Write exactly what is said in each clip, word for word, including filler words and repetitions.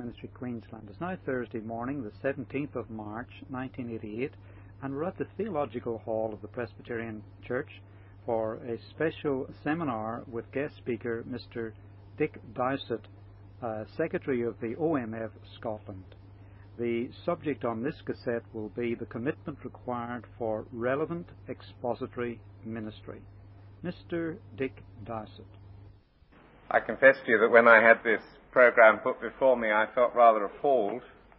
Ministry, Queensland. It's now Thursday morning, the seventeenth of March, nineteen eighty-eight, and we're at the Theological Hall of the Presbyterian Church for a special seminar with guest speaker Mister Dick Dowsett, uh, Secretary of the O M F Scotland. The subject on this cassette will be the commitment required for relevant expository ministry. Mister Dick Dowsett. I confess to you that when I had this program put before me, I felt rather appalled.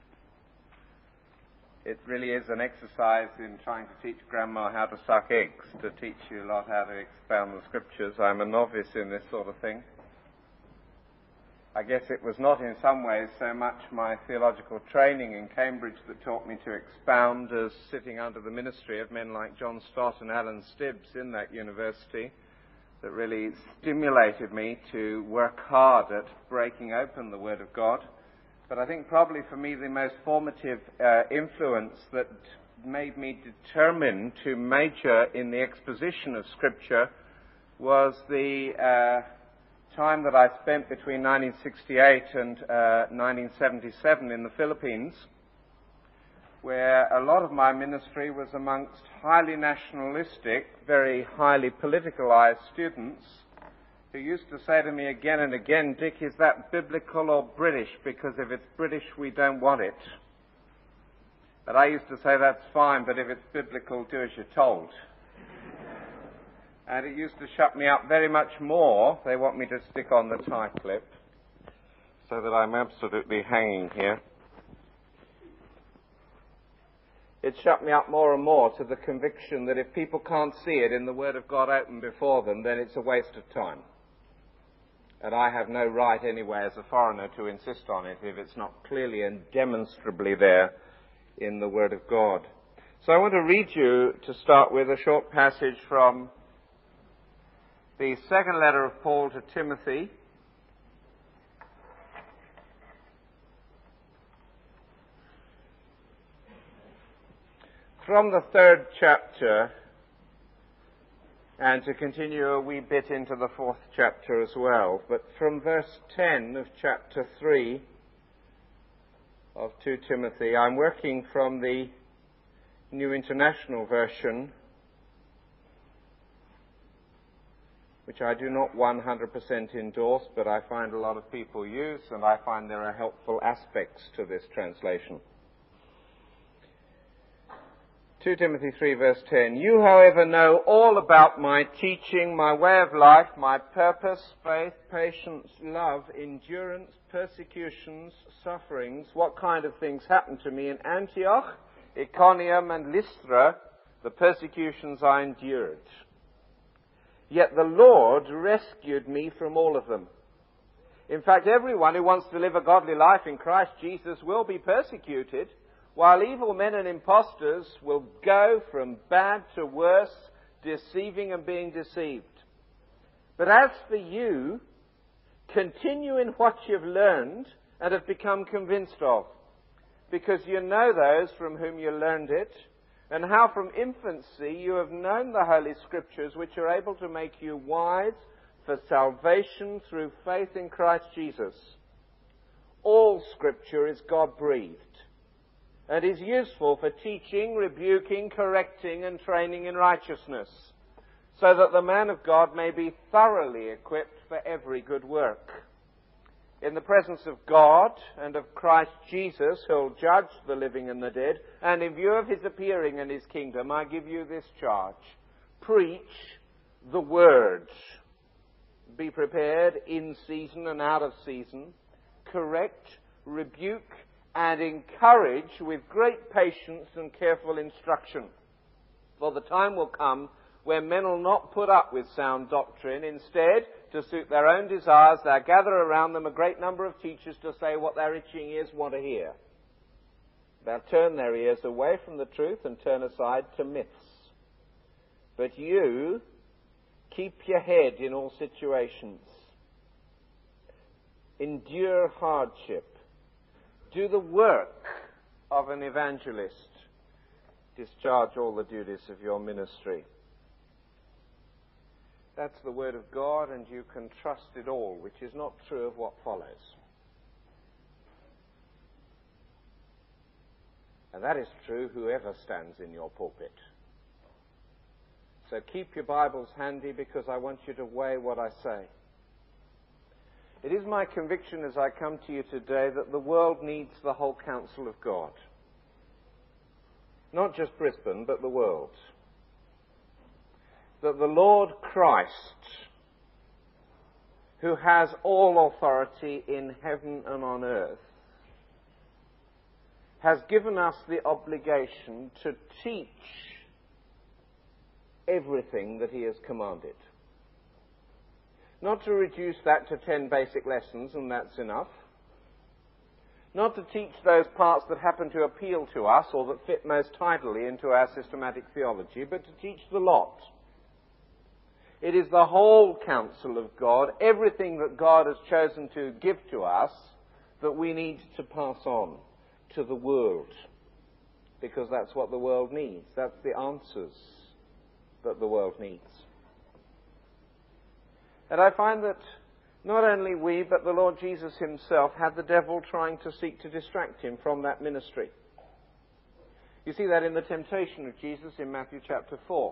It really is an exercise in trying to teach Grandma how to suck eggs, to teach you a lot how to expound the Scriptures. I'm a novice in this sort of thing. I guess it was not in some ways so much my theological training in Cambridge that taught me to expound as sitting under the ministry of men like John Stott and Alan Stibbs in that university that really stimulated me to work hard at breaking open the Word of God. But I think probably for me the most formative uh, influence that made me determined to major in the exposition of Scripture was the uh, time that I spent between nineteen sixty-eight and uh, nineteen seventy-seven in the Philippines, where a lot of my ministry was amongst highly nationalistic, very highly politicalized students who used to say to me again and again, "Dick, is that biblical or British? Because if it's British, we don't want it." But I used to say, "That's fine, but if it's biblical, do as you're told." And it used to shut me up very much more. They want me to stick on the tie clip so that I'm absolutely hanging here. It shut me up more and more to the conviction that if people can't see it in the Word of God open before them, then it's a waste of time. And I have no right anyway as a foreigner to insist on it if it's not clearly and demonstrably there in the Word of God. So I want to read you, to start with, a short passage from the second letter of Paul to Timothy. From the third chapter, and to continue a wee bit into the fourth chapter as well. But from verse ten of chapter three of Second Timothy, I'm working from the New International Version, which I do not one hundred percent endorse, but I find a lot of people use, and I find there are helpful aspects to this translation. Second Timothy three, verse ten. You, however, know all about my teaching, my way of life, my purpose, faith, patience, love, endurance, persecutions, sufferings, what kind of things happened to me in Antioch, Iconium, and Lystra, the persecutions I endured. Yet the Lord rescued me from all of them. In fact, everyone who wants to live a godly life in Christ Jesus will be persecuted, while evil men and impostors will go from bad to worse, deceiving and being deceived. But as for you, continue in what you've learned and have become convinced of, because you know those from whom you learned it, and how from infancy you have known the Holy Scriptures, which are able to make you wise for salvation through faith in Christ Jesus. All Scripture is God-breathed, and is useful for teaching, rebuking, correcting, and training in righteousness, so that the man of God may be thoroughly equipped for every good work. In the presence of God and of Christ Jesus, who'll judge the living and the dead, and in view of his appearing in his kingdom, I give you this charge. Preach the word. Be prepared in season and out of season. Correct, rebuke, and encourage with great patience and careful instruction. For the time will come when men will not put up with sound doctrine. Instead, to suit their own desires, they'll gather around them a great number of teachers to say what their itching ears want to hear. They'll turn their ears away from the truth and turn aside to myths. But you, keep your head in all situations. Endure hardship. Do the work of an evangelist. Discharge all the duties of your ministry. That's the word of God, and you can trust it all, which is not true of what follows. And that is true whoever stands in your pulpit. So keep your Bibles handy, because I want you to weigh what I say. It is my conviction as I come to you today that the world needs the whole counsel of God. Not just Brisbane, but the world. That the Lord Christ, who has all authority in heaven and on earth, has given us the obligation to teach everything that he has commanded. Not to reduce that to ten basic lessons and that's enough. Not to teach those parts that happen to appeal to us or that fit most tidily into our systematic theology, but to teach the lot. It is the whole counsel of God, everything that God has chosen to give to us, that we need to pass on to the world. Because that's what the world needs. That's the answers that the world needs. And I find that not only we, but the Lord Jesus himself had the devil trying to seek to distract him from that ministry. You see that in the temptation of Jesus in Matthew chapter four.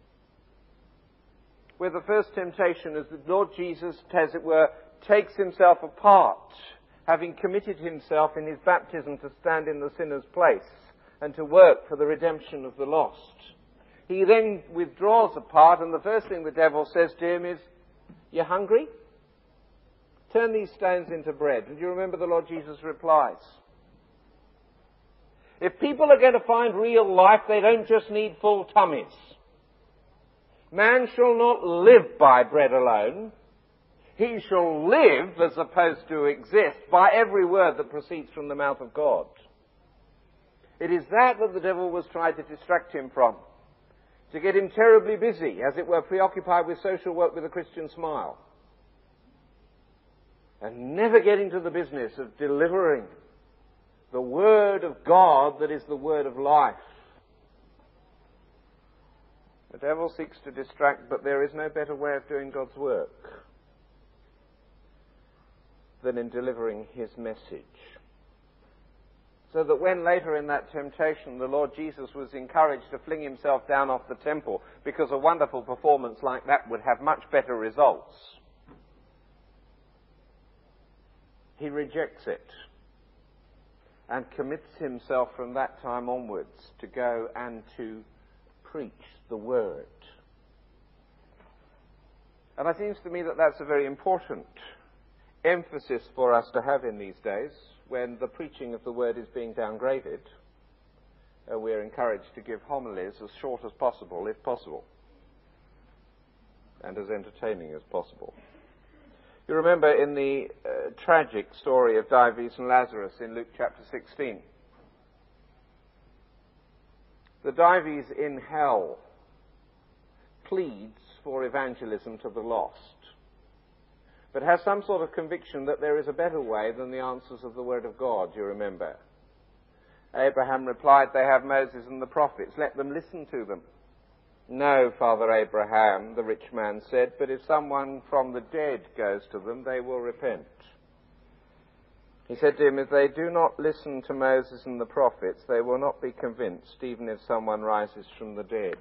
Where the first temptation is that Lord Jesus, as it were, takes himself apart, having committed himself in his baptism to stand in the sinner's place and to work for the redemption of the lost. He then withdraws apart, and the first thing the devil says to him is, "You hungry? Turn these stones into bread." And you remember the Lord Jesus replies, if people are going to find real life, they don't just need full tummies. Man shall not live by bread alone. He shall live, as opposed to exist, by every word that proceeds from the mouth of God. It is that that the devil was trying to distract him from, to get him terribly busy, as it were, preoccupied with social work with a Christian smile, and never getting to the business of delivering the Word of God that is the Word of life. The devil seeks to distract, but there is no better way of doing God's work than in delivering his message. So that when later in that temptation the Lord Jesus was encouraged to fling himself down off the temple because a wonderful performance like that would have much better results, he rejects it and commits himself from that time onwards to go and to preach the Word. And it seems to me that that's a very important emphasis for us to have in these days, when the preaching of the Word is being downgraded. Uh, we're encouraged to give homilies as short as possible, if possible, and as entertaining as possible. You remember in the uh, tragic story of Dives and Lazarus in Luke chapter sixteen, the Dives in hell pleads for evangelism to the lost, but has some sort of conviction that there is a better way than the answers of the Word of God, you remember. Abraham replied, "They have Moses and the prophets, let them listen to them." "No, Father Abraham," the rich man said, "but if someone from the dead goes to them, they will repent." He said to him, "If they do not listen to Moses and the prophets, they will not be convinced, even if someone rises from the dead."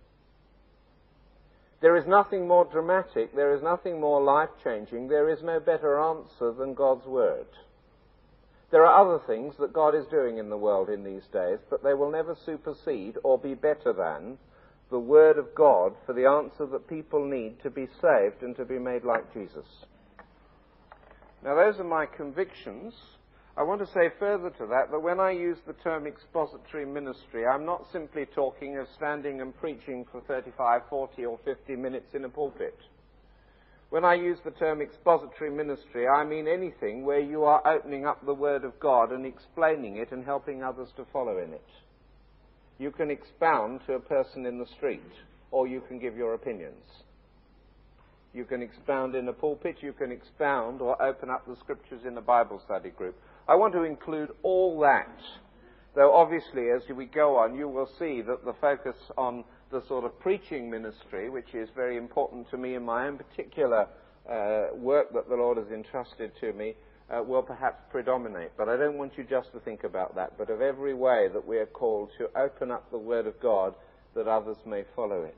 There is nothing more dramatic, there is nothing more life-changing, there is no better answer than God's Word. There are other things that God is doing in the world in these days, but they will never supersede or be better than the Word of God for the answer that people need to be saved and to be made like Jesus. Now, those are my convictions. I want to say further to that, that when I use the term expository ministry, I'm not simply talking of standing and preaching for thirty-five, forty or fifty minutes in a pulpit. When I use the term expository ministry, I mean anything where you are opening up the Word of God and explaining it and helping others to follow in it. You can expound to a person in the street, or you can give your opinions. You can expound in a pulpit, you can expound or open up the Scriptures in a Bible study group. I want to include all that, though obviously as we go on you will see that the focus on the sort of preaching ministry, which is very important to me in my own particular uh, work that the Lord has entrusted to me, uh, will perhaps predominate. But I don't want you just to think about that, but of every way that we are called to open up the Word of God that others may follow it.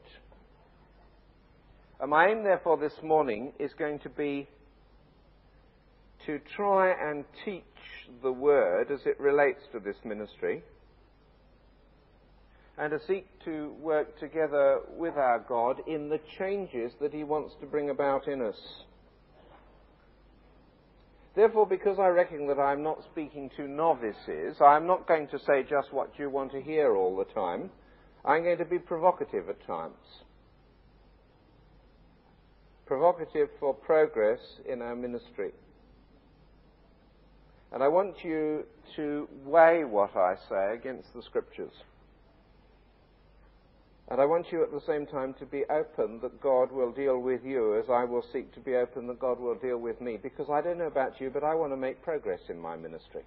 And my aim, therefore, this morning is going to be to try and teach the Word as it relates to this ministry, and to seek to work together with our God in the changes that He wants to bring about in us. Therefore, because I reckon that I'm not speaking to novices, I'm not going to say just what you want to hear all the time. I'm going to be provocative at times. Provocative for progress in our ministry. And I want you to weigh what I say against the Scriptures. And I want you at the same time to be open that God will deal with you as I will seek to be open that God will deal with me. Because I don't know about you, but I want to make progress in my ministry.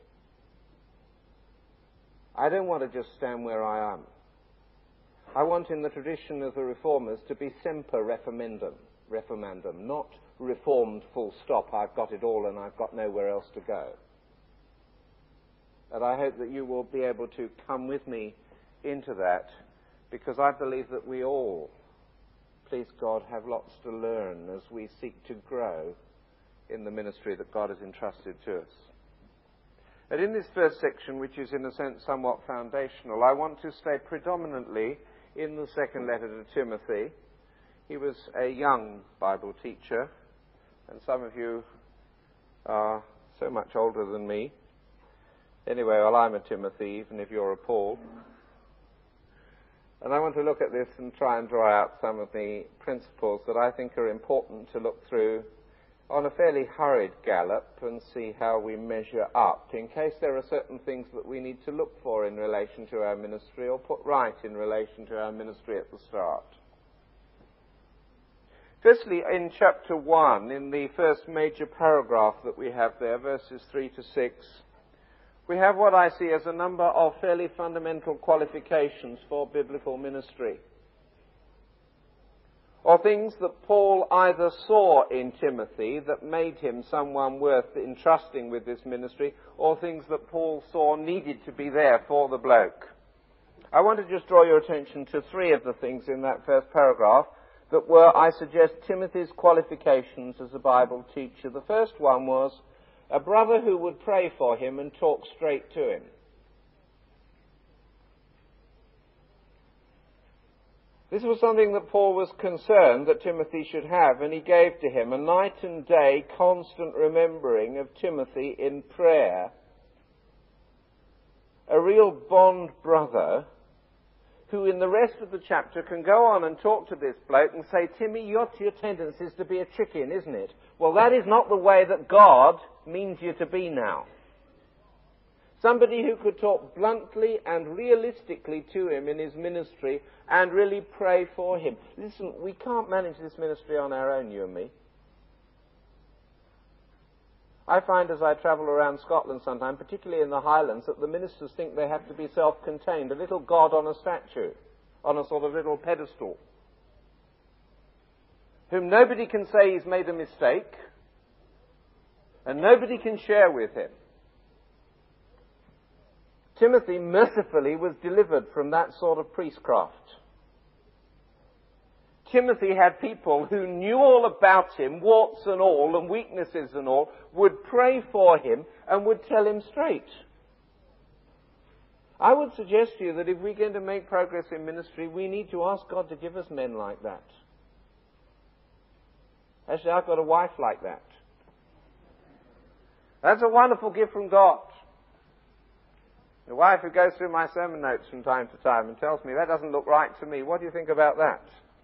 I don't want to just stand where I am. I want, in the tradition of the Reformers, to be semper reformandum, reformandum, not reformed full stop, I've got it all and I've got nowhere else to go. And I hope that you will be able to come with me into that, because I believe that we all, please God, have lots to learn as we seek to grow in the ministry that God has entrusted to us. And in this first section, which is in a sense somewhat foundational, I want to stay predominantly in the second letter to Timothy. He was a young Bible teacher, and some of you are so much older than me. Anyway, well, I'm a Timothy, even if you're a Paul. And I want to look at this and try and draw out some of the principles that I think are important to look through on a fairly hurried gallop and see how we measure up, in case there are certain things that we need to look for in relation to our ministry or put right in relation to our ministry at the start. Firstly, in chapter one, in the first major paragraph that we have there, verses three to six, we have what I see as a number of fairly fundamental qualifications for biblical ministry, or things that Paul either saw in Timothy that made him someone worth entrusting with this ministry, or things that Paul saw needed to be there for the bloke. I want to just draw your attention to three of the things in that first paragraph that were, I suggest, Timothy's qualifications as a Bible teacher. The first one was a brother who would pray for him and talk straight to him. This was something that Paul was concerned that Timothy should have, and he gave to him a night and day constant remembering of Timothy in prayer. A real bond brother who in the rest of the chapter can go on and talk to this bloke and say, Timmy, your, your tendency is to be a chicken, isn't it? Well, that is not the way that God means you to be now. Somebody who could talk bluntly and realistically to him in his ministry and really pray for him. Listen, we can't manage this ministry on our own, you and me. I find as I travel around Scotland sometimes, particularly in the Highlands, that the ministers think they have to be self-contained, a little God on a statue, on a sort of little pedestal, whom nobody can say he's made a mistake, and nobody can share with him. Timothy mercifully was delivered from that sort of priestcraft. Timothy had people who knew all about him, warts and all, and weaknesses and all, would pray for him and would tell him straight. I would suggest to you that if we're going to make progress in ministry, we need to ask God to give us men like that. Actually, I've got a wife like that. That's a wonderful gift from God. The wife who goes through my sermon notes from time to time and tells me, that doesn't look right to me. What do you think about that?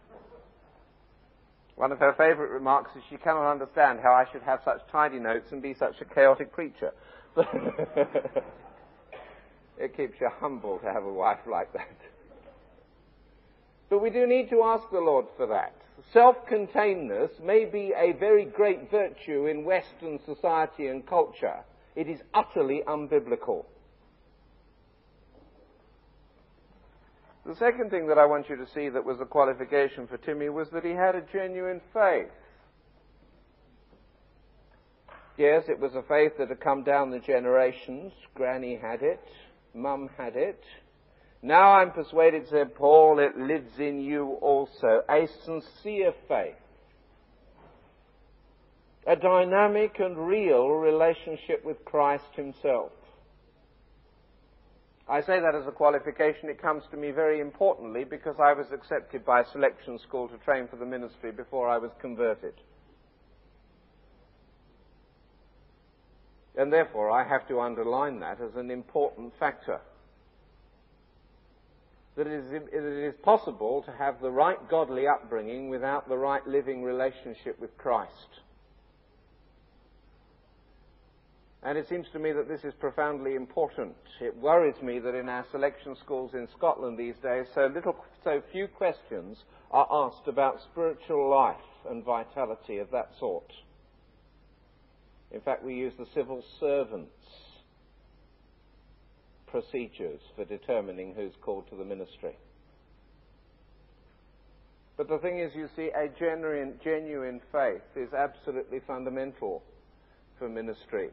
One of her favourite remarks is she cannot understand how I should have such tidy notes and be such a chaotic preacher. It keeps you humble to have a wife like that. But we do need to ask the Lord for that. Self-containedness may be a very great virtue in Western society and culture. It is utterly unbiblical. The second thing that I want you to see that was a qualification for Timmy was that he had a genuine faith. Yes, it was a faith that had come down the generations. Granny had it. Mum had it. Now I'm persuaded, said Paul, it lives in you also. A sincere faith. A dynamic and real relationship with Christ himself. I say that as a qualification. It comes to me very importantly because I was accepted by a selection school to train for the ministry before I was converted. And therefore I have to underline that as an important factor. That it is, it is possible to have the right godly upbringing without the right living relationship with Christ. And it seems to me that this is profoundly important. It worries me that in our selection schools in Scotland these days, so little, so few questions are asked about spiritual life and vitality of that sort. In fact, we use the civil servants' procedures for determining who's called to the ministry. But the thing is, you see, a genuine, genuine faith is absolutely fundamental for ministry.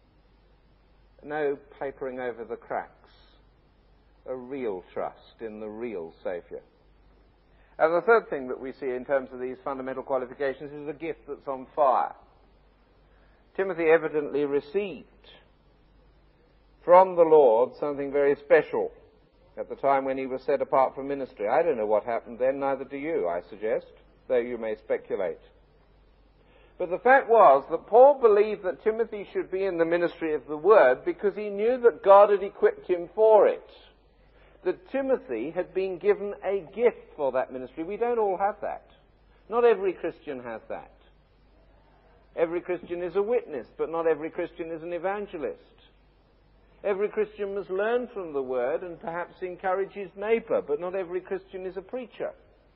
No papering over the cracks. A real trust in the real Saviour. And the third thing that we see in terms of these fundamental qualifications is a gift that's on fire. Timothy evidently received from the Lord something very special at the time when he was set apart for ministry. I don't know what happened then, neither do you, I suggest, though you may speculate. But the fact was that Paul believed that Timothy should be in the ministry of the Word because he knew that God had equipped him for it. That Timothy had been given a gift for that ministry. We don't all have that. Not every Christian has that. Every Christian is a witness, but not every Christian is an evangelist. Every Christian must learn from the Word and perhaps encourage his neighbour, but not every Christian is a preacher.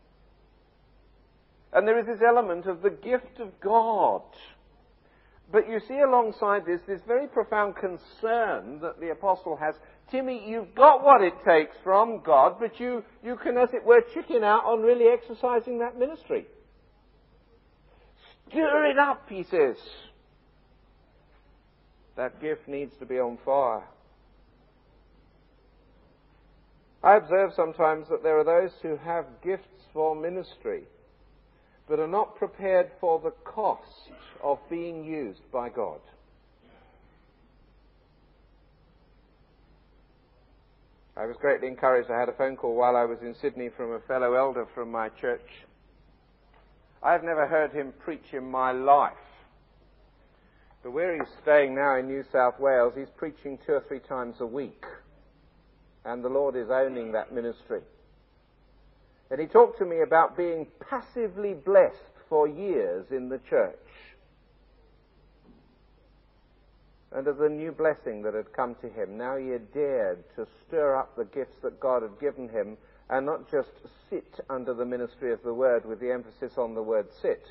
And there is this element of the gift of God. But you see alongside this, this very profound concern that the apostle has. Timmy, you've got what it takes from God, but you, you can, as it were, chicken out on really exercising that ministry. Stir it up, he says. That gift needs to be on fire. I observe sometimes that there are those who have gifts for ministry, but are not prepared for the cost of being used by God. I was greatly encouraged. I had a phone call while I was in Sydney from a fellow elder from my church. I've never heard him preach in my life. But where he's staying now in New South Wales, he's preaching two or three times a week. And the Lord is owning that ministry. And he talked to me about being passively blessed for years in the church. And of the new blessing that had come to him. Now he had dared to stir up the gifts that God had given him and not just sit under the ministry of the Word with the emphasis on the word sit,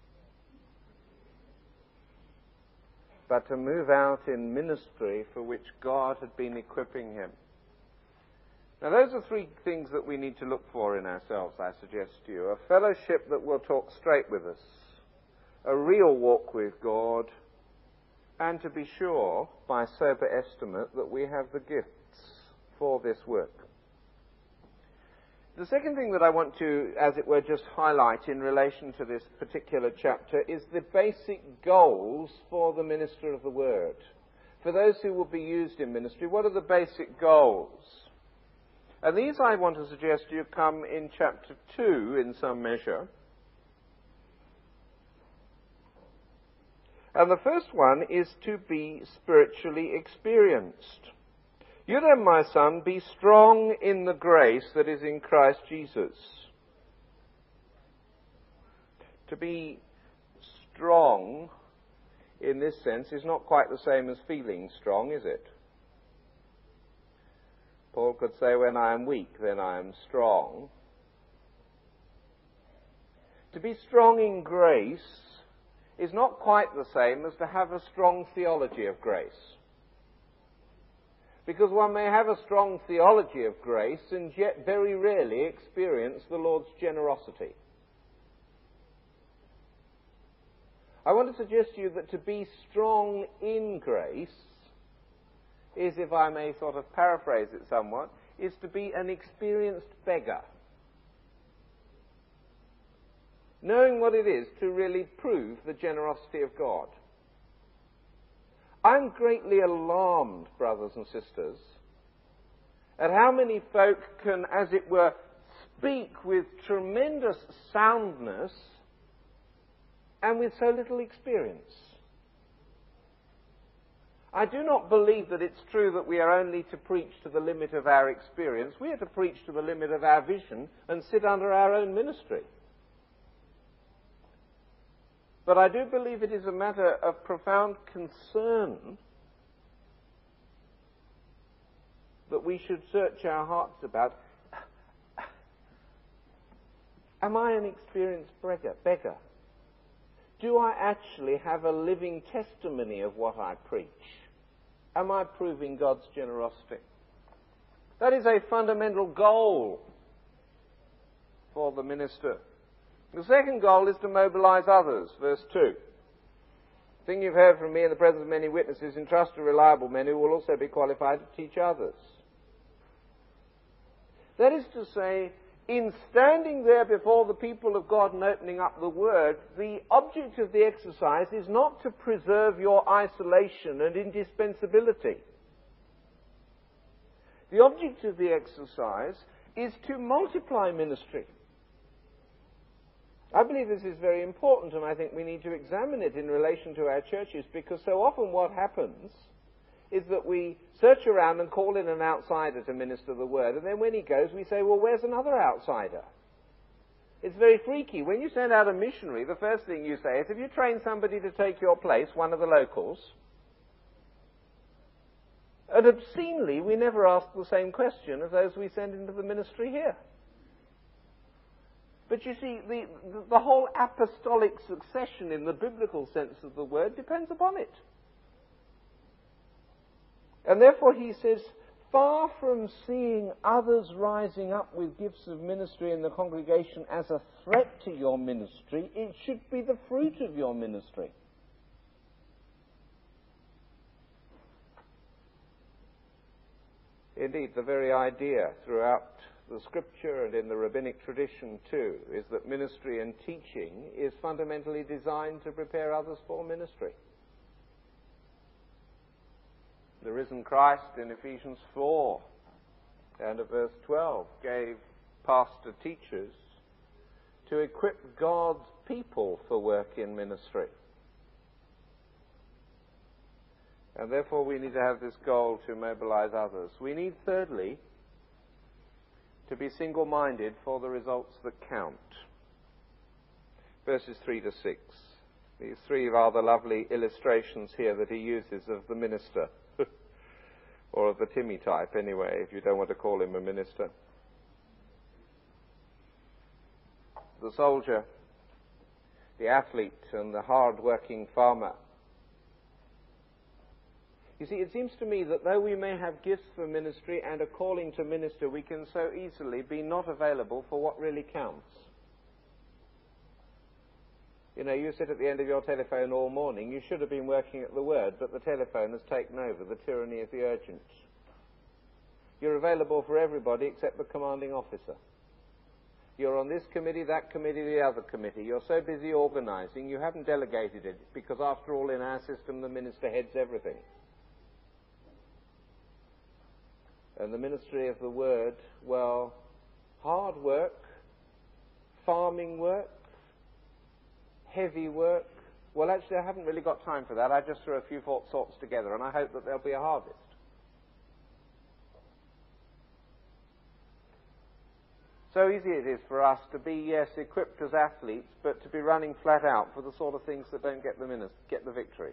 but to move out in ministry for which God had been equipping him. Now those are three things that we need to look for in ourselves, I suggest to you. A fellowship that will talk straight with us, a real walk with God, and to be sure, by sober estimate, that we have the gifts for this work. The second thing that I want to, as it were, just highlight in relation to this particular chapter is the basic goals for the minister of the Word. For those who will be used in ministry, what are the basic goals? And these, I want to suggest to you, come in chapter two in some measure. And the first one is to be spiritually experienced. You then, my son, be strong in the grace that is in Christ Jesus. To be strong, in this sense, is not quite the same as feeling strong, is it? Paul could say, when I am weak, then I am strong. To be strong in grace is not quite the same as to have a strong theology of grace. Because one may have a strong theology of grace and yet very rarely experience the Lord's generosity. I want to suggest to you that to be strong in grace is, if I may sort of paraphrase it somewhat, is to be an experienced beggar. Knowing what it is to really prove the generosity of God. I'm greatly alarmed, brothers and sisters, at how many folk can, as it were, speak with tremendous soundness and with so little experience. I do not believe that it's true that we are only to preach to the limit of our experience. We are to preach to the limit of our vision and sit under our own ministry. But I do believe it is a matter of profound concern that we should search our hearts about. Am I an experienced beggar? beggar? Do I actually have a living testimony of what I preach? Am I proving God's generosity? That is a fundamental goal for the minister. The second goal is to mobilize others. Verse two. The thing you've heard from me in the presence of many witnesses, entrust to reliable men who will also be qualified to teach others. That is to say, in standing there before the people of God and opening up the Word, the object of the exercise is not to preserve your isolation and indispensability. The object of the exercise is to multiply ministry. I believe this is very important, and I think we need to examine it in relation to our churches, because so often what happens is that we search around and call in an outsider to minister the word, and then when he goes we say, well, where's another outsider? It's very freaky. When you send out a missionary, the first thing you say is, have you trained somebody to take your place, one of the locals? And obscenely, we never ask the same question as those we send into the ministry here. But you see, the, the whole apostolic succession in the biblical sense of the word depends upon it. And therefore he says, far from seeing others rising up with gifts of ministry in the congregation as a threat to your ministry, it should be the fruit of your ministry. Indeed, the very idea throughout the Scripture and in the rabbinic tradition too is that ministry and teaching is fundamentally designed to prepare others for ministry. The risen Christ in Ephesians four and at verse twelve gave pastor teachers to equip God's people for work in ministry. And therefore we need to have this goal to mobilize others. We need, thirdly, to be single-minded for the results that count. Verses three to six. These three rather lovely illustrations here that he uses of the minister. Or of the Timmy type, anyway, if you don't want to call him a minister. The soldier, the athlete, and the hard-working farmer. You see, it seems to me that though we may have gifts for ministry and a calling to minister, we can so easily be not available for what really counts. You know, you sit at the end of your telephone all morning, you should have been working at the Word, but the telephone has taken over, the tyranny of the urgent. You're available for everybody except the commanding officer. You're on this committee, that committee, the other committee. You're so busy organising, you haven't delegated it, because after all, in our system, the minister heads everything. And the ministry of the Word, well, hard work, farming work, heavy work. Well, actually, I haven't really got time for that. I just threw a few thoughts together, and I hope that there'll be a harvest. So easy it is for us to be, yes, equipped as athletes, but to be running flat out for the sort of things that don't get the min- get the victory.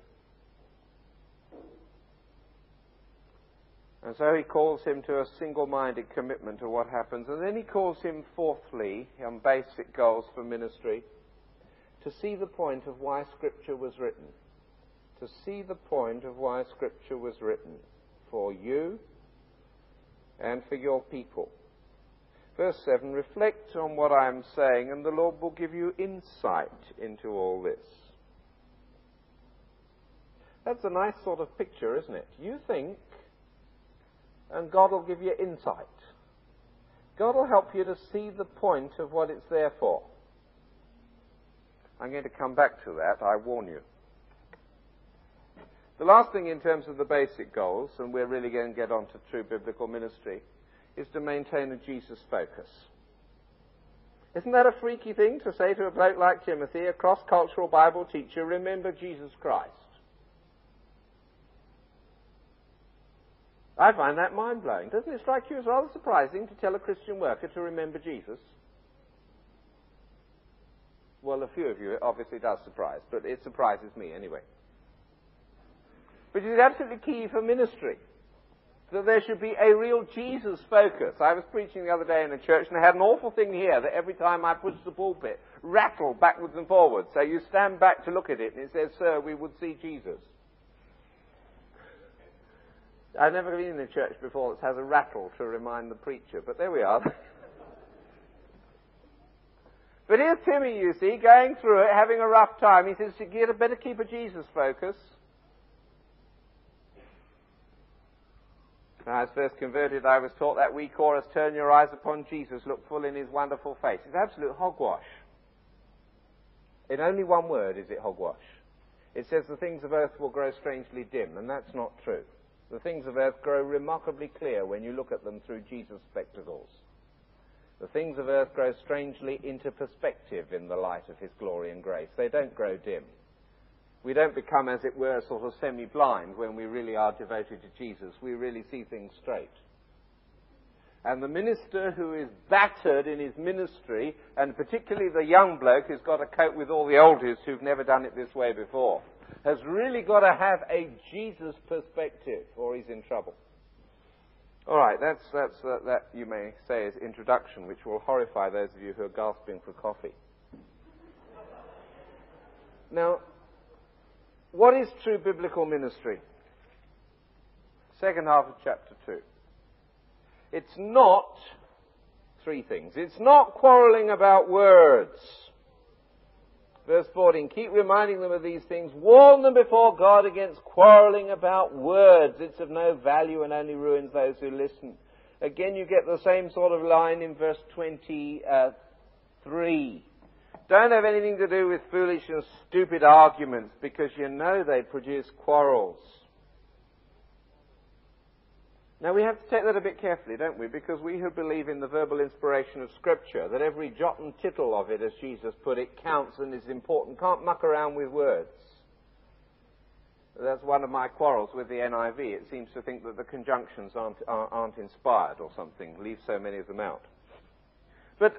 And so he calls him to a single-minded commitment to what happens. And then he calls him, fourthly, on basic goals for ministry, to see the point of why Scripture was written. To see the point of why Scripture was written for you and for your people. Verse seven, reflect on what I am saying, and the Lord will give you insight into all this. That's a nice sort of picture, isn't it? You think, and God will give you insight. God will help you to see the point of what it's there for. I'm going to come back to that, I warn you. The last thing in terms of the basic goals, and we're really going to get on to true biblical ministry, is to maintain a Jesus focus. Isn't that a freaky thing to say to a bloke like Timothy, a cross-cultural Bible teacher, remember Jesus Christ? I find that mind-blowing. Doesn't it strike you as rather surprising to tell a Christian worker to remember Jesus? Well, a few of you it obviously does surprise, but it surprises me anyway. But it's absolutely key for ministry, that there should be a real Jesus focus. I was preaching the other day in a church, and I had an awful thing here that every time I pushed the pulpit, rattled backwards and forwards. So you stand back to look at it, and it says, "Sir, we would see Jesus." I've never been in a church before that has a rattle to remind the preacher, but there we are. But here's Timmy, you see, going through it, having a rough time. He says, "You better keep a Jesus focus." When I was first converted, I was taught that wee chorus, "Turn your eyes upon Jesus, look full in his wonderful face." It's absolute hogwash. In only one word is it hogwash. It says the things of earth will grow strangely dim, and that's not true. The things of earth grow remarkably clear when you look at them through Jesus' spectacles. The things of earth grow strangely into perspective in the light of his glory and grace. They don't grow dim. We don't become, as it were, sort of semi-blind when we really are devoted to Jesus. We really see things straight. And the minister who is battered in his ministry, and particularly the young bloke who's got to cope with all the oldies who've never done it this way before, has really got to have a Jesus perspective, or he's in trouble. All right, that's, that's, uh, that you may say is introduction, which will horrify those of you who are gasping for coffee. Now, what is true biblical ministry? Second half of chapter two. It's not three things. It's not quarrelling about words. Verse fourteen, keep reminding them of these things. Warn them before God against quarrelling about words. It's of no value and only ruins those who listen. Again, you get the same sort of line in verse twenty-three. Don't have anything to do with foolish and stupid arguments, because you know they produce quarrels. Now, we have to take that a bit carefully, don't we? Because we who believe in the verbal inspiration of Scripture, that every jot and tittle of it, as Jesus put it, counts and is important, can't muck around with words. That's one of my quarrels with the N I V. It seems to think that the conjunctions aren't, aren't inspired or something, leave so many of them out. But...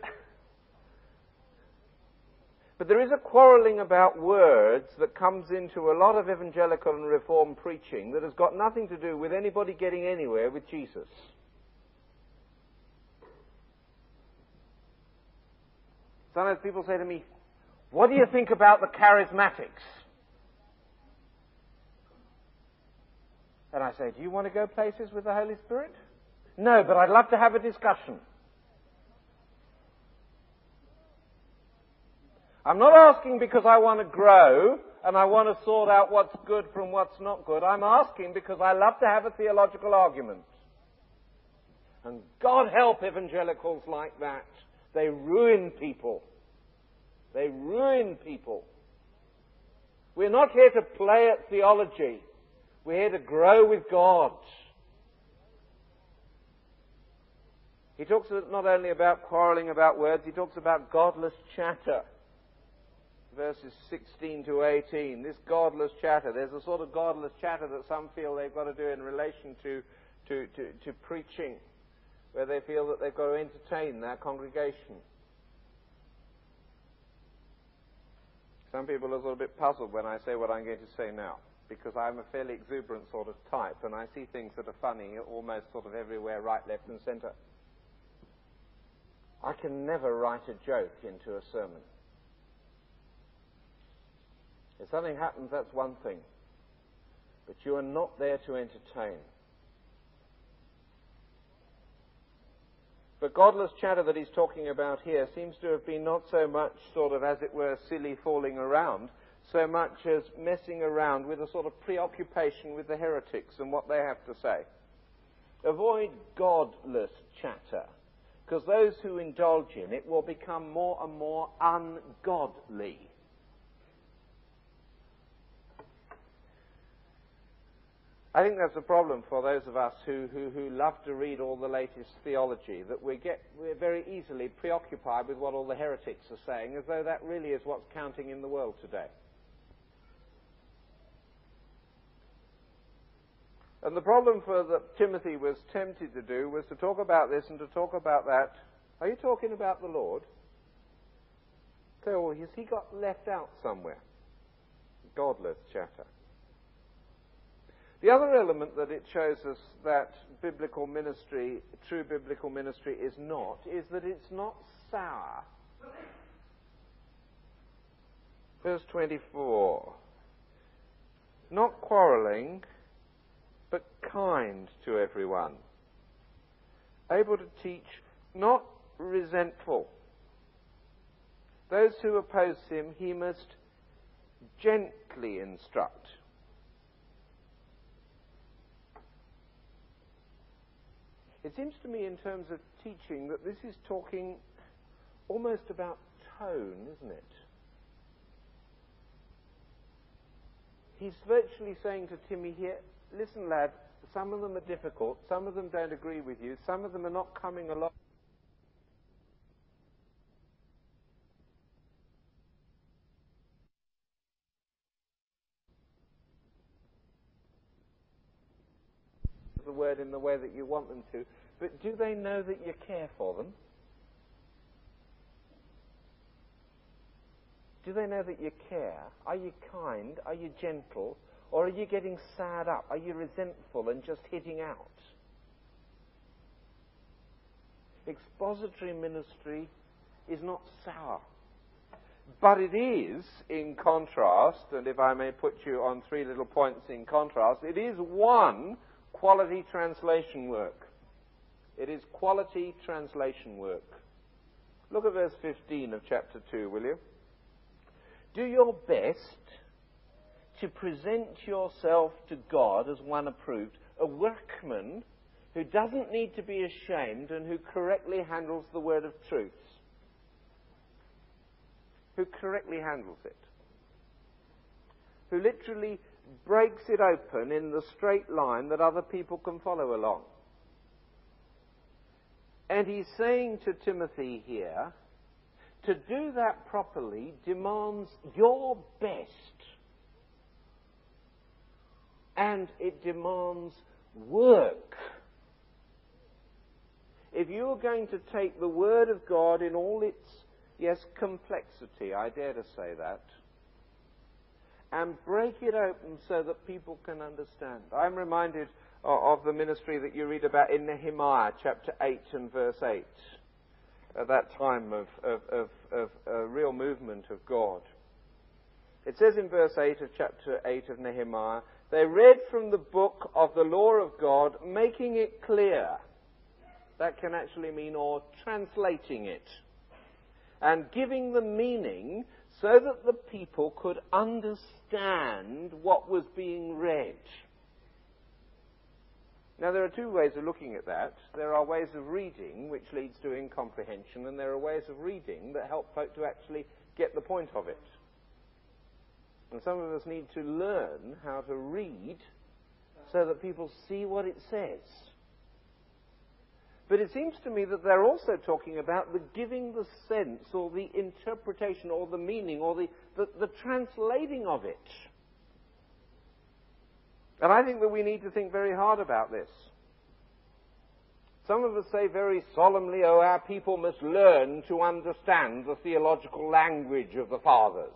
But there is a quarrelling about words that comes into a lot of evangelical and reform preaching that has got nothing to do with anybody getting anywhere with Jesus. Sometimes people say to me, "What do you think about the charismatics?" And I say, "Do you want to go places with the Holy Spirit?" "No, but I'd love to have a discussion." I'm not asking because I want to grow and I want to sort out what's good from what's not good. I'm asking because I love to have a theological argument. And God help evangelicals like that. They ruin people. They ruin people. We're not here to play at theology. We're here to grow with God. He talks not only about quarrelling about words, he talks about godless chatter. Verses sixteen to eighteen, this godless chatter. There's a sort of godless chatter that some feel they've got to do in relation to, to, to, to preaching, where they feel that they've got to entertain their congregation. Some people are a little bit puzzled when I say what I'm going to say now, because I'm a fairly exuberant sort of type, and I see things that are funny almost sort of everywhere, right, left, and centre. I can never write a joke into a sermon. If something happens, that's one thing. But you are not there to entertain. But godless chatter that he's talking about here seems to have been not so much sort of, as it were, silly falling around, so much as messing around with a sort of preoccupation with the heretics and what they have to say. Avoid godless chatter, because those who indulge in it will become more and more ungodly. I think that's a problem for those of us who, who, who love to read all the latest theology, that we get, we're very easily preoccupied with what all the heretics are saying, as though that really is what's counting in the world today. And the problem for that Timothy was tempted to do was to talk about this and to talk about that. Are you talking about the Lord? Okay, well, has he got left out somewhere? Godless chatter. The other element that it shows us that biblical ministry, true biblical ministry, is not, is that it's not sour. Verse twenty-four. Not quarrelling, but kind to everyone. Able to teach, not resentful. Those who oppose him, he must gently instruct. It seems to me in terms of teaching that this is talking almost about tone, isn't it? He's virtually saying to Timmy here, listen lad, some of them are difficult, some of them don't agree with you, some of them are not coming along. The word in the way that you want them to, but do they know that you care for them? Do they know that you care? Are you kind? Are you gentle? Or are you getting sad up? Are you resentful and just hitting out? Expository ministry is not sour. But it is, in contrast, and if I may put you on three little points in contrast, it is one, quality translation work. It is quality translation work. Look at verse fifteen of chapter two, will you? Do your best to present yourself to God as one approved, a workman who doesn't need to be ashamed and who correctly handles the word of truth. Who correctly handles it. Who literally breaks it open in the straight line that other people can follow along. And he's saying to Timothy here, to do that properly demands your best. And it demands work. If you're going to take the Word of God in all its, yes, complexity, I dare to say that, and break it open so that people can understand. I'm reminded of the ministry that you read about in Nehemiah chapter eight and verse eight. At that time of, of, of, of a real movement of God. It says in verse eight of chapter eight of Nehemiah, they read from the book of the law of God, making it clear. That can actually mean, or translating it. And giving the meaning so that the people could understand what was being read. Now, there are two ways of looking at that. There are ways of reading, which leads to incomprehension, and there are ways of reading that help folk to actually get the point of it. And some of us need to learn how to read so that people see what it says. But it seems to me that they're also talking about the giving the sense, or the interpretation, or the meaning, or the, the, the translating of it. And I think that we need to think very hard about this. Some of us say very solemnly, oh, our people must learn to understand the theological language of the fathers.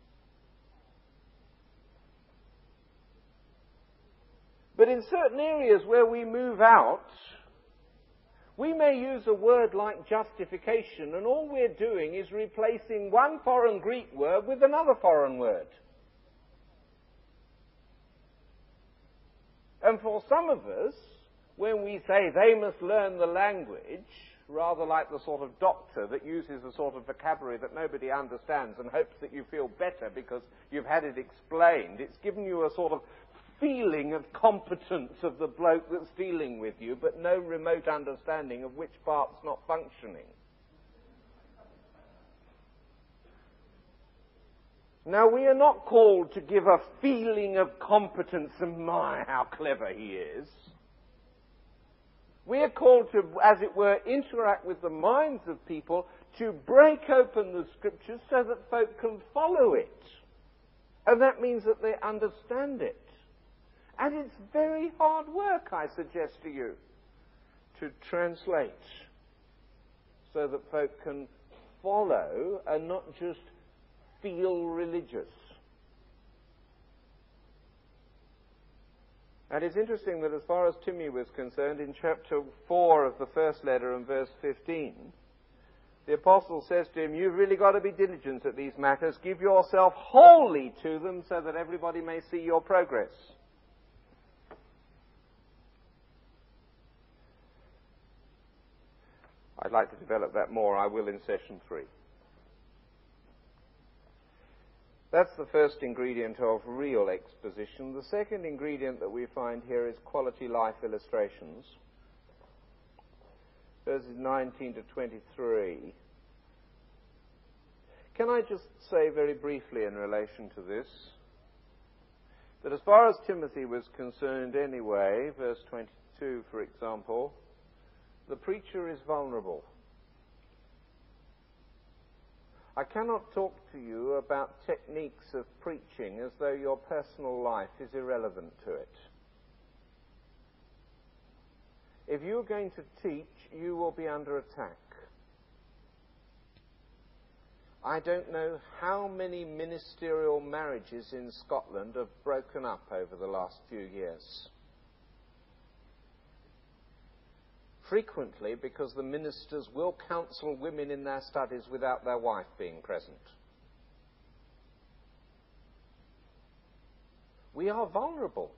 But in certain areas where we move out, we may use a word like justification, and all we're doing is replacing one foreign Greek word with another foreign word. And for some of us, when we say they must learn the language, rather like the sort of doctor that uses a sort of vocabulary that nobody understands and hopes that you feel better because you've had it explained. It's given you a sort of feeling of competence of the bloke that's dealing with you, but no remote understanding of which part's not functioning. Now, we are not called to give a feeling of competence and my, how clever he is. We are called to, as it were, interact with the minds of people to break open the Scriptures so that folk can follow it. And that means that they understand it. And it's very hard work, I suggest to you, to translate so that folk can follow and not just feel religious. And it's interesting that as far as Timothy was concerned, in chapter four of the first letter and verse fifteen, the apostle says to him, you've really got to be diligent at these matters. Give yourself wholly to them so that everybody may see your progress. I'd like to develop that more. I will in session three. That's the first ingredient of real exposition. The second ingredient that we find here is quality life illustrations. Verses nineteen to twenty-three. Can I just say very briefly in relation to this, that as far as Timothy was concerned anyway, verse twenty-two, for example, the preacher is vulnerable. I cannot talk to you about techniques of preaching as though your personal life is irrelevant to it. If you're going to teach, you will be under attack. I don't know how many ministerial marriages in Scotland have broken up over the last few years. Frequently because the ministers will counsel women in their studies without their wife being present. We are vulnerable.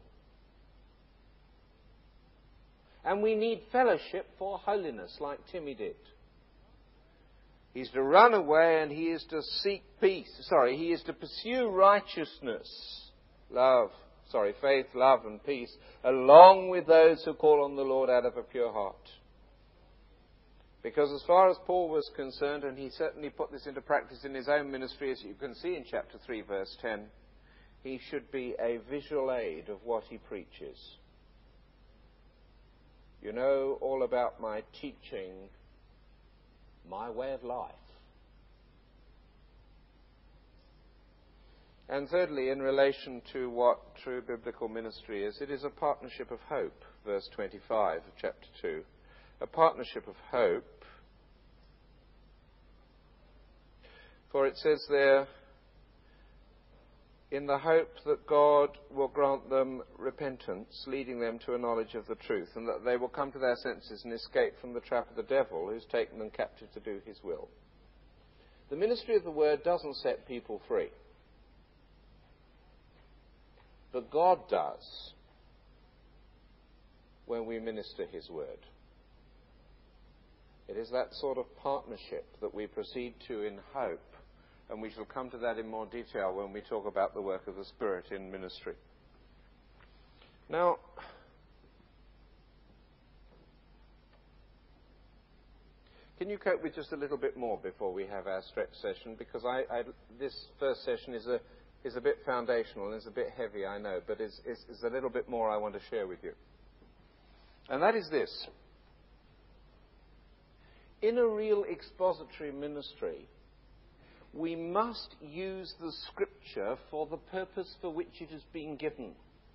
And we need fellowship for holiness, like Timmy did. He's to run away and he is to seek peace. Sorry, he is to pursue righteousness, love, sorry, faith, love and peace, along with those who call on the Lord out of a pure heart. Because as far as Paul was concerned, and he certainly put this into practice in his own ministry, as you can see in chapter three, verse ten, he should be a visual aid of what he preaches. You know all about my teaching, my way of life. And thirdly, in relation to what true biblical ministry is, it is a partnership of hope, verse twenty-five of chapter two. A partnership of hope. For it says there, in the hope that God will grant them repentance, leading them to a knowledge of the truth, and that they will come to their senses and escape from the trap of the devil, who's taken them captive to do his will. The ministry of the word doesn't set people free. But God does when we minister his word. It is that sort of partnership that we proceed to in hope, and we shall come to that in more detail when we talk about the work of the Spirit in ministry. Now, can you cope with just a little bit more before we have our stretch session? Because I, I, this first session is a is a bit foundational and is a bit heavy, I know, but is is is a little bit more I want to share with you. And that is this. In a real expository ministry, we must use the Scripture for the purpose for which it has been given.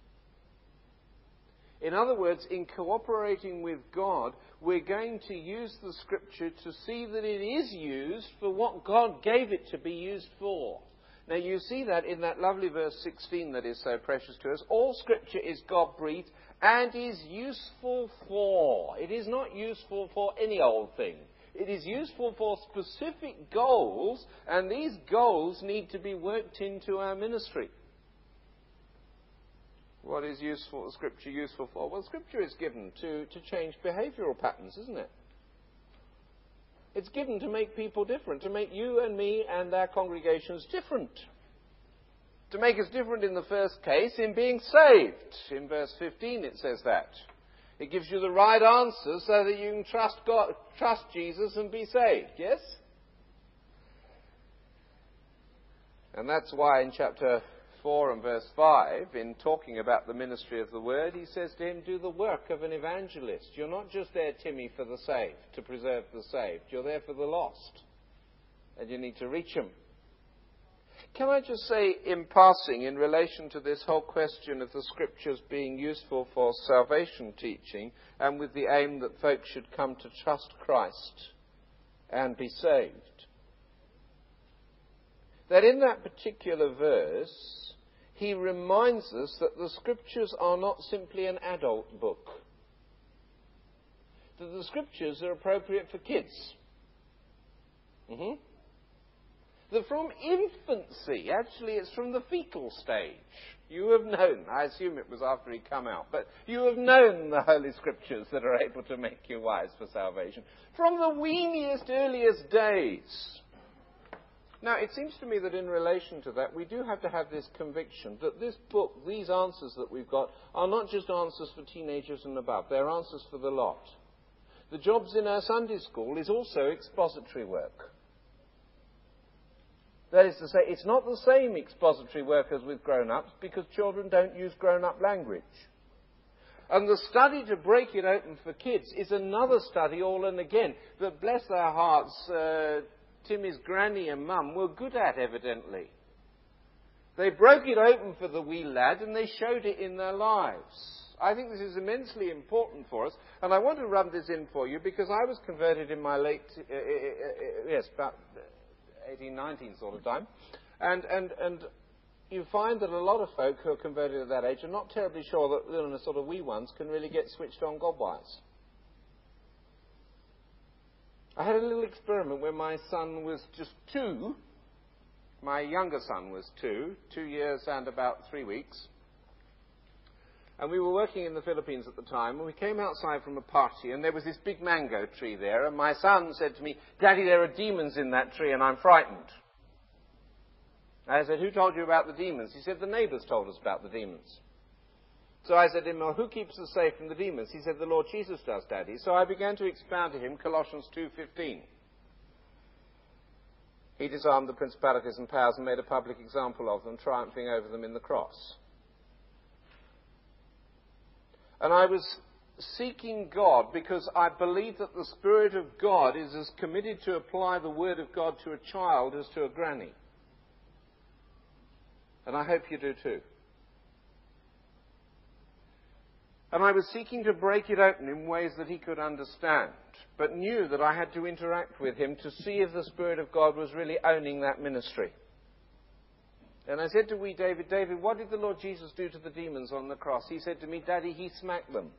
In other words, in cooperating with God, we're going to use the Scripture to see that it is used for what God gave it to be used for. Now you see that in that lovely verse sixteen that is so precious to us. All Scripture is God-breathed and is useful for. It is not useful for any old thing. It is useful for specific goals, and these goals need to be worked into our ministry. What is useful, Scripture useful for? Well, Scripture is given to, to change behavioural patterns, isn't it? It's given to make people different, to make you and me and our congregations different. To make us different in the first case in being saved. In verse fifteen it says that. It gives you the right answers so that you can trust God, trust Jesus and be saved, yes? And that's why in chapter four and verse five, in talking about the ministry of the word, he says to him, do the work of an evangelist. You're not just there, Timmy, for the saved, to preserve the saved. You're there for the lost. And you need to reach them. Can I just say, in passing, in relation to this whole question of the Scriptures being useful for salvation teaching, and with the aim that folks should come to trust Christ and be saved, that in that particular verse, he reminds us that the Scriptures are not simply an adult book. That the Scriptures are appropriate for kids. Mm-hmm. That from infancy, actually it's from the fetal stage, you have known, I assume it was after he'd come out, but you have known the Holy Scriptures that are able to make you wise for salvation. From the weeniest, earliest days. Now, it seems to me that in relation to that, we do have to have this conviction that this book, these answers that we've got, are not just answers for teenagers and above. They're answers for the lot. The jobs in our Sunday school is also expository work. That is to say, it's not the same expository work as with grown-ups because children don't use grown-up language. And the study to break it open for kids is another study all and again that, bless their hearts, uh, Timmy's granny and mum were good at, evidently. They broke it open for the wee lad and they showed it in their lives. I think this is immensely important for us, and I want to rub this in for you because I was converted in my late, uh, uh, uh, yes, about eighteen, nineteen sort of time, and, and, and you find that a lot of folk who are converted at that age are not terribly sure that little and sort of wee ones can really get switched on God-wise. I had a little experiment where my son was just two. My younger son was two, two years and about three weeks. And we were working in the Philippines at the time, and we came outside from a party, and there was this big mango tree there, and my son said to me, "Daddy, there are demons in that tree, and I'm frightened." I said, "Who told you about the demons?" He said, "The neighbours told us about the demons." So I said to him, "Well, who keeps us safe from the demons?" He said, "The Lord Jesus does, Daddy." So I began to expound to him Colossians two fifteen. He disarmed the principalities and powers and made a public example of them, triumphing over them in the cross. And I was seeking God because I believe that the Spirit of God is as committed to apply the Word of God to a child as to a granny. And I hope you do too. And I was seeking to break it open in ways that he could understand, but knew that I had to interact with him to see if the Spirit of God was really owning that ministry. And I said to wee David, "David, what did the Lord Jesus do to the demons on the cross?" He said to me, "Daddy, he smacked them."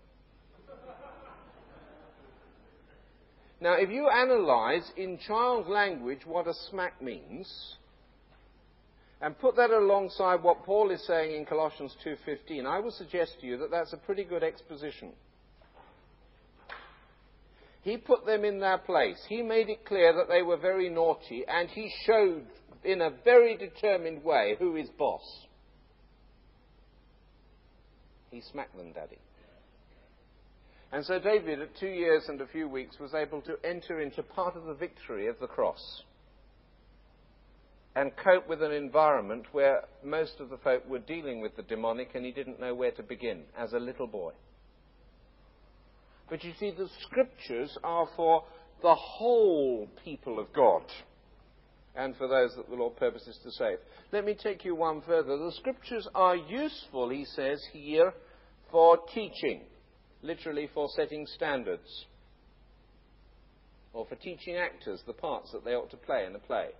Now, if you analyze in child language what a smack means, and put that alongside what Paul is saying in Colossians two fifteen, I will suggest to you that that's a pretty good exposition. He put them in their place. He made it clear that they were very naughty, and he showed in a very determined way who is boss. He smacked them, Daddy. And so David, at two years and a few weeks, was able to enter into part of the victory of the cross and cope with an environment where most of the folk were dealing with the demonic and he didn't know where to begin as a little boy. But you see, the Scriptures are for the whole people of God and for those that the Lord purposes to save. Let me take you one further. The Scriptures are useful, he says here, for teaching, literally for setting standards, or for teaching actors the parts that they ought to play in a play.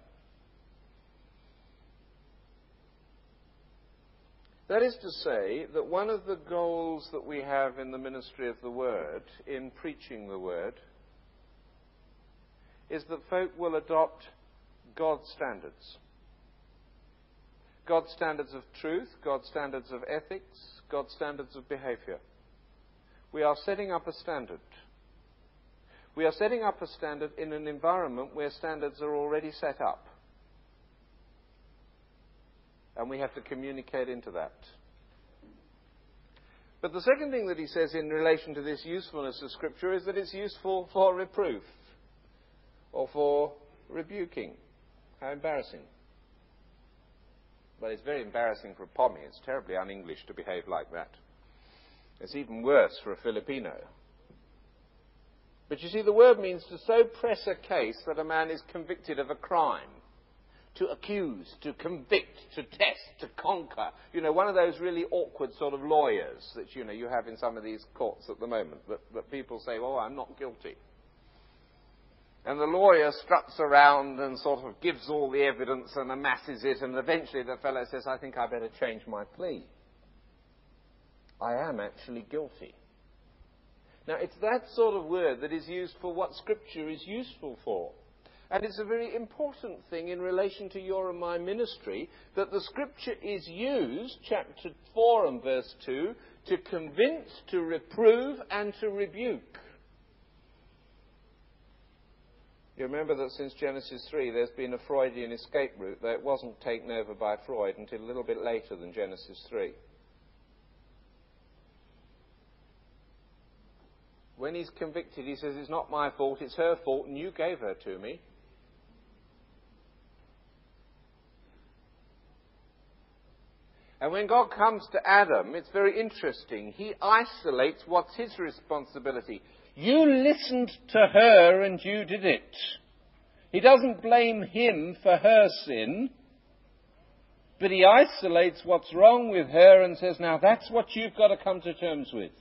That is to say that one of the goals that we have in the ministry of the Word, in preaching the Word, is that folk will adopt God's standards. God's standards of truth, God's standards of ethics, God's standards of behavior. We are setting up a standard. We are setting up a standard in an environment where standards are already set up. And we have to communicate into that. But the second thing that he says in relation to this usefulness of Scripture is that it's useful for reproof or for rebuking. How embarrassing. Well, it's very embarrassing for a Pommy. It's terribly un-English to behave like that. It's even worse for a Filipino. But you see, the word means to so press a case that a man is convicted of a crime. To accuse, to convict, to test, to conquer. You know, one of those really awkward sort of lawyers that, you know, you have in some of these courts at the moment. That, that people say, oh, I'm not guilty. And the lawyer struts around and sort of gives all the evidence and amasses it, and eventually the fellow says, I think I better change my plea. I am actually guilty. Now, it's that sort of word that is used for what Scripture is useful for. And it's a very important thing in relation to your and my ministry, that the Scripture is used, chapter four and verse two, to convince, to reprove, and to rebuke. You remember that since Genesis three, there's been a Freudian escape route, though it wasn't taken over by Freud until a little bit later than Genesis three. When he's convicted, he says, it's not my fault, it's her fault, and you gave her to me. And when God comes to Adam, it's very interesting. He isolates what's his responsibility. You listened to her and you did it. He doesn't blame him for her sin, but he isolates what's wrong with her and says, now that's what you've got to come to terms with.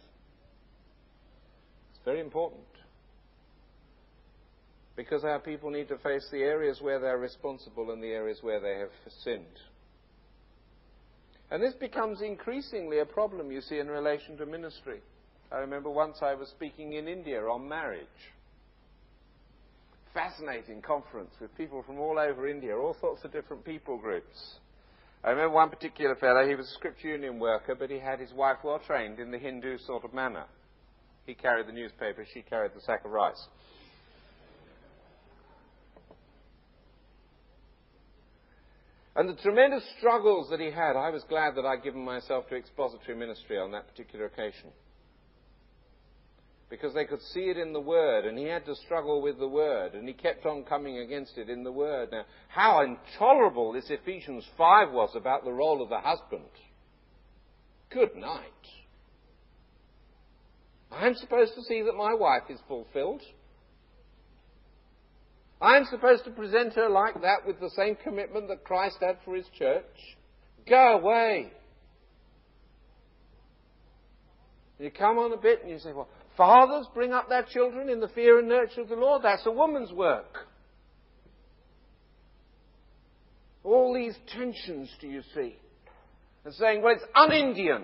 It's very important. Because our people need to face the areas where they're responsible and the areas where they have sinned. And this becomes increasingly a problem, you see, in relation to ministry. I remember once I was speaking in India on marriage. Fascinating conference with people from all over India, all sorts of different people groups. I remember one particular fellow, he was a Scripture Union worker, but he had his wife well trained in the Hindu sort of manner. He carried the newspaper, she carried the sack of rice. And the tremendous struggles that he had, I was glad that I'd given myself to expository ministry on that particular occasion. Because they could see it in the Word, and he had to struggle with the Word, and he kept on coming against it in the Word. Now, how intolerable this Ephesians five was about the role of the husband. Good night. I'm supposed to see that my wife is fulfilled. I'm supposed to present her like that with the same commitment that Christ had for his church. Go away. You come on a bit and you say, well, fathers bring up their children in the fear and nurture of the Lord. That's a woman's work. All these tensions, do you see? And saying, well, it's un-Indian.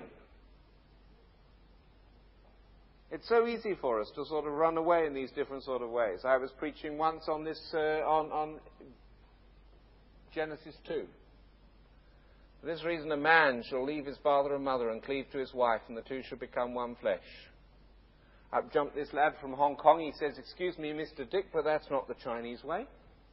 It's so easy for us to sort of run away in these different sort of ways. I was preaching once on this, uh, on, on Genesis two. For this reason a man shall leave his father and mother and cleave to his wife, and the two shall become one flesh. Up jumped this lad from Hong Kong. He says, excuse me, Mister Dick, but that's not the Chinese way.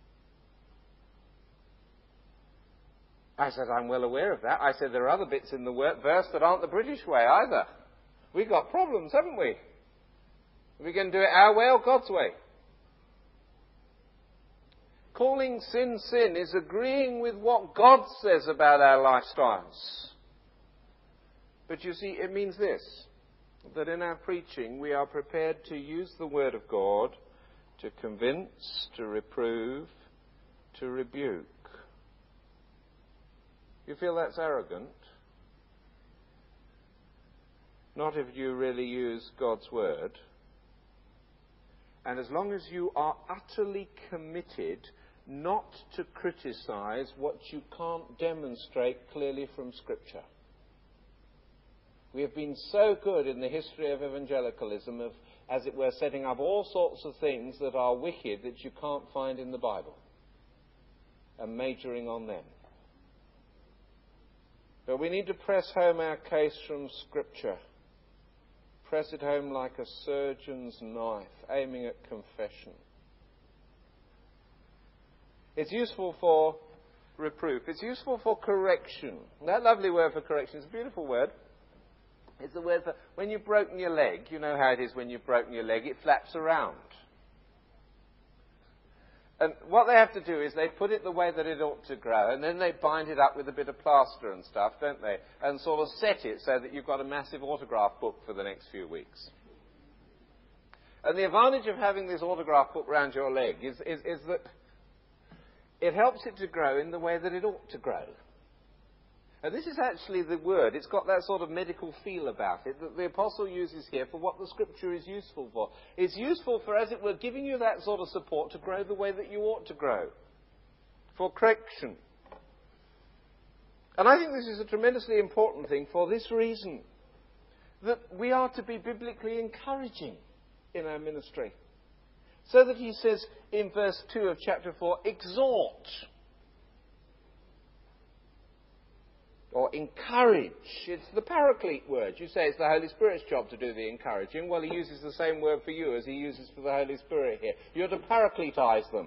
I said, I'm well aware of that. I said, there are other bits in the verse that aren't the British way either. We've got problems, haven't we? Are we going to do it our way or God's way? Calling sin sin is agreeing with what God says about our lifestyles. But you see, it means this, that in our preaching we are prepared to use the Word of God to convince, to reprove, to rebuke. You feel that's arrogant? Not if you really use God's Word. And as long as you are utterly committed not to criticize what you can't demonstrate clearly from Scripture. We have been so good in the history of evangelicalism of, as it were, setting up all sorts of things that are wicked that you can't find in the Bible and majoring on them. But we need to press home our case from Scripture. Press it home like a surgeon's knife, aiming at confession. It's useful for reproof. It's useful for correction. That lovely word for correction is a beautiful word. It's the word for when you've broken your leg. You know how it is when you've broken your leg. It flaps around. And what they have to do is they put it the way that it ought to grow, and then they bind it up with a bit of plaster and stuff, don't they? And sort of set it so that you've got a massive autograph book for the next few weeks. And the advantage of having this autograph book round your leg is, is, is that it helps it to grow in the way that it ought to grow. And this is actually the word. It's got that sort of medical feel about it that the apostle uses here for what the scripture is useful for. It's useful for, as it were, giving you that sort of support to grow the way that you ought to grow. For correction. And I think this is a tremendously important thing for this reason. That we are to be biblically encouraging in our ministry. So that he says in verse two of chapter four, exhort. Or encourage. It's the paraclete word. You say it's the Holy Spirit's job to do the encouraging. Well, he uses the same word for you as he uses for the Holy Spirit here. You're to paracletize them.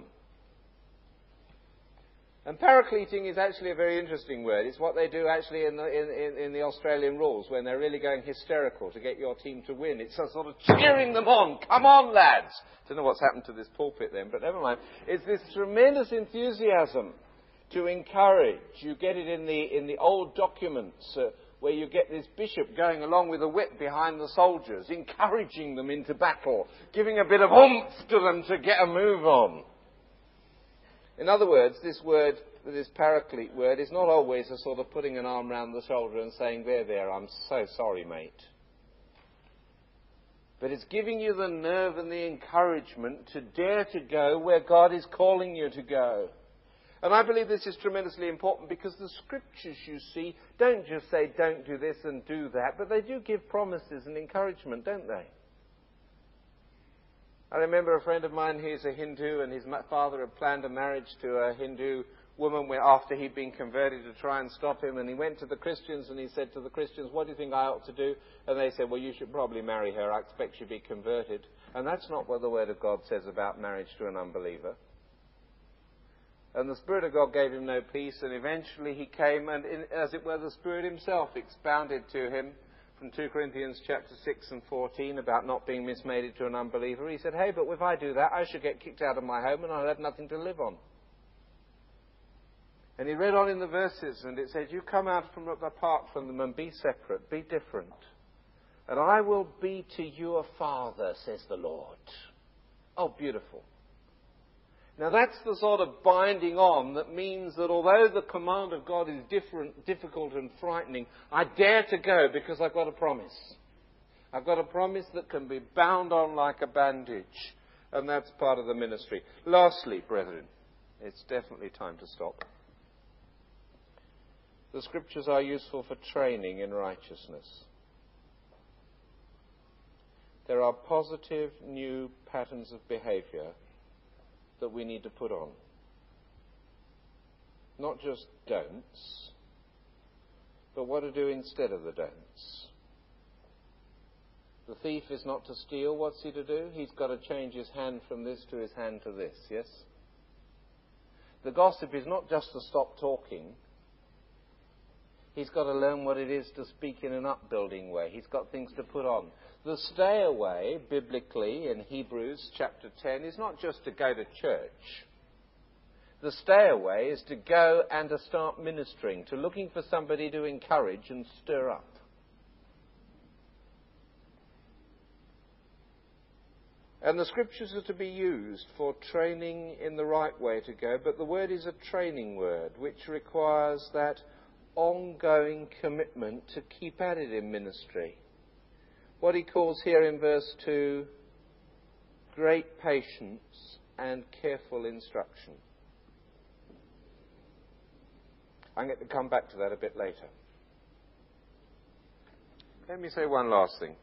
And paracleting is actually a very interesting word. It's what they do actually in the, in, in, in the Australian rules when they're really going hysterical to get your team to win. It's a sort of cheering them on. Come on, lads. Don't know what's happened to this pulpit then, but never mind. It's this tremendous enthusiasm to encourage. You get it in the in the old documents uh, where you get this bishop going along with a whip behind the soldiers, encouraging them into battle, giving a bit of oomph to them to get a move on. In other words, this word, this paraclete word, is not always a sort of putting an arm round the shoulder and saying, there, there, I'm so sorry, mate. But it's giving you the nerve and the encouragement to dare to go where God is calling you to go. And I believe this is tremendously important because the scriptures, you see, don't just say don't do this and do that, but they do give promises and encouragement, don't they? I remember a friend of mine who's a Hindu, and his father had planned a marriage to a Hindu woman after he'd been converted to try and stop him, and he went to the Christians and he said to the Christians, what do you think I ought to do? And they said, well, you should probably marry her. I expect she'll be converted. And that's not what the Word of God says about marriage to an unbeliever. And the Spirit of God gave him no peace, and eventually he came, and in, as it were, the Spirit himself expounded to him from two Corinthians chapter six and fourteen about not being mismated to an unbeliever. He said, hey, but if I do that, I should get kicked out of my home and I'll have nothing to live on. And he read on in the verses, and it said, you come out from apart from them and be separate, be different. And I will be to you a father, says the Lord. Oh, beautiful. Now that's the sort of binding on that means that although the command of God is different, difficult and frightening, I dare to go because I've got a promise. I've got a promise that can be bound on like a bandage. And that's part of the ministry. Lastly, brethren, it's definitely time to stop. The scriptures are useful for training in righteousness. There are positive new patterns of behavior that we need to put on. Not just don'ts, but what to do instead of the don'ts. The thief is not to steal. What's he to do? He's got to change his hand from this to his hand to this, yes? The gossip is not just to stop talking. He's got to learn what it is to speak in an upbuilding way. He's got things to put on. The stay away, biblically, in Hebrews chapter ten, is not just to go to church. The stay away is to go and to start ministering, to looking for somebody to encourage and stir up. And the scriptures are to be used for training in the right way to go, but the word is a training word, which requires that ongoing commitment to keep at it in ministry. What he calls here in verse two, great patience and careful instruction. I'm going to come back to that a bit later. Let me say one last thing.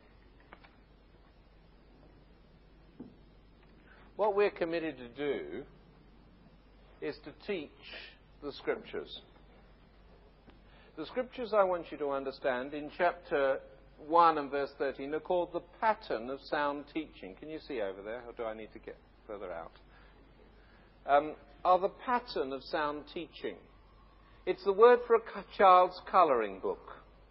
What we're committed to do is to teach the scriptures. The scriptures, I want you to understand, in chapter one and verse thirteen are called the pattern of sound teaching. Can you see over there, or do I need to get further out? Um, are the pattern of sound teaching. It's the word for a child's colouring book.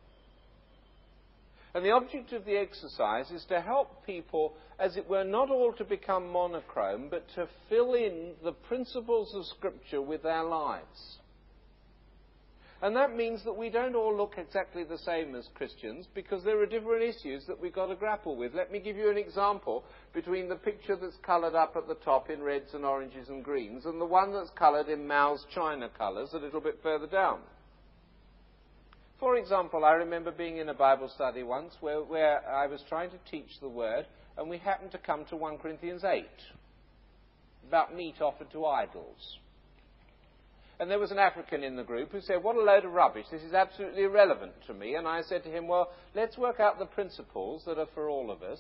And the object of the exercise is to help people, as it were, not all to become monochrome, but to fill in the principles of Scripture with their lives. And that means that we don't all look exactly the same as Christians, because there are different issues that we've got to grapple with. Let me give you an example between the picture that's coloured up at the top in reds and oranges and greens and the one that's coloured in Mao's China colours a little bit further down. For example, I remember being in a Bible study once where, where I was trying to teach the Word, and we happened to come to First Corinthians eight, about meat offered to idols. And there was an African in the group who said, "What a load of rubbish, this is absolutely irrelevant to me." And I said to him, "Well, let's work out the principles that are for all of us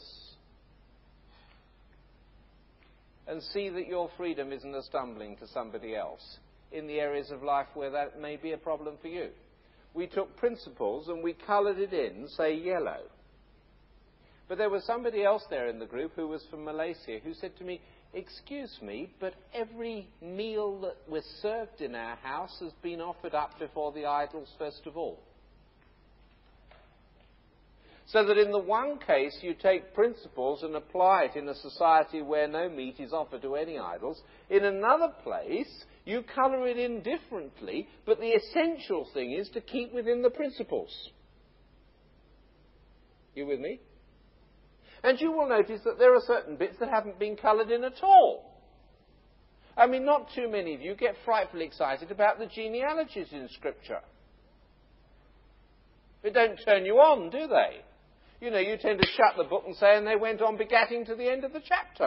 and see that your freedom isn't a stumbling to somebody else in the areas of life where that may be a problem for you." We took principles and we coloured it in, say, yellow. But there was somebody else there in the group who was from Malaysia who said to me, "Excuse me, but every meal that was served in our house has been offered up before the idols first of all." So that in the one case you take principles and apply it in a society where no meat is offered to any idols. In another place you colour it in differently, but the essential thing is to keep within the principles. You with me? And you will notice that there are certain bits that haven't been coloured in at all. I mean, not too many of you get frightfully excited about the genealogies in Scripture. They don't turn you on, do they? You know, you tend to shut the book and say, "And they went on begatting to the end of the chapter."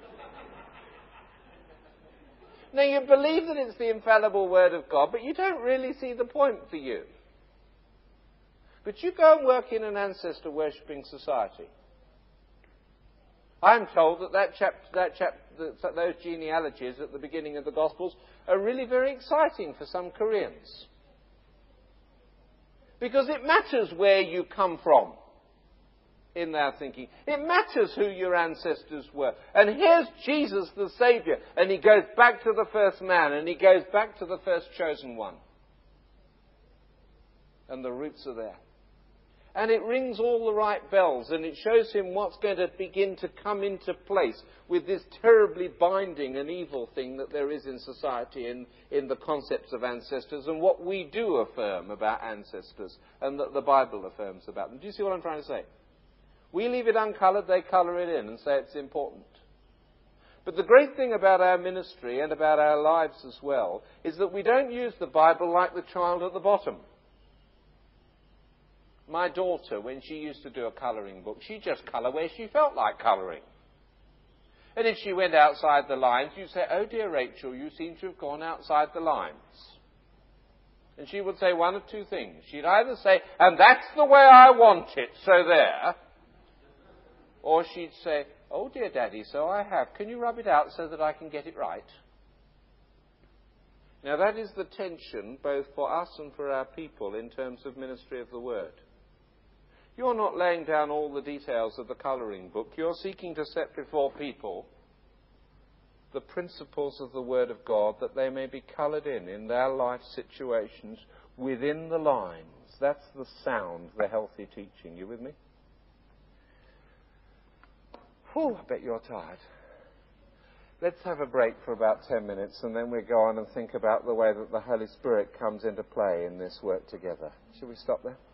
Now, you believe that it's the infallible Word of God, but you don't really see the point for you. But you go and work in an ancestor worshipping society. I'm told that that chap, that chap, that those genealogies at the beginning of the Gospels are really very exciting for some Koreans. Because it matters where you come from in their thinking. It matters who your ancestors were. And here's Jesus the Saviour, and he goes back to the first man, and he goes back to the first chosen one. And the roots are there. And it rings all the right bells, and it shows him what's going to begin to come into place with this terribly binding and evil thing that there is in society in, in the concepts of ancestors, and what we do affirm about ancestors, and that the Bible affirms about them. Do you see what I'm trying to say? We leave it uncoloured, they colour it in and say it's important. But the great thing about our ministry and about our lives as well is that we don't use the Bible like the child at the bottom. My daughter, when she used to do a colouring book, she'd just colour where she felt like colouring. And if she went outside the lines, you'd say, "Oh dear Rachel, you seem to have gone outside the lines." And she would say one of two things. She'd either say, "And that's the way I want it, so there." Or she'd say, "Oh dear Daddy, so I have. Can you rub it out so that I can get it right?" Now that is the tension both for us and for our people in terms of ministry of the Word. You're not laying down all the details of the colouring book. You're seeking to set before people the principles of the Word of God that they may be coloured in in their life situations within the lines. That's the sound, the healthy teaching. You with me? Whew, I bet you're tired. Let's have a break for about ten minutes and then we'll go on and think about the way that the Holy Spirit comes into play in this work together. Shall we stop there?